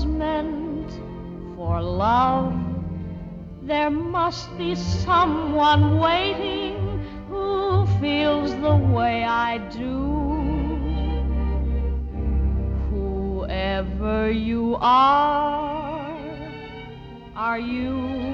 was meant for love. There must be someone waiting who feels the way I do. Whoever you are you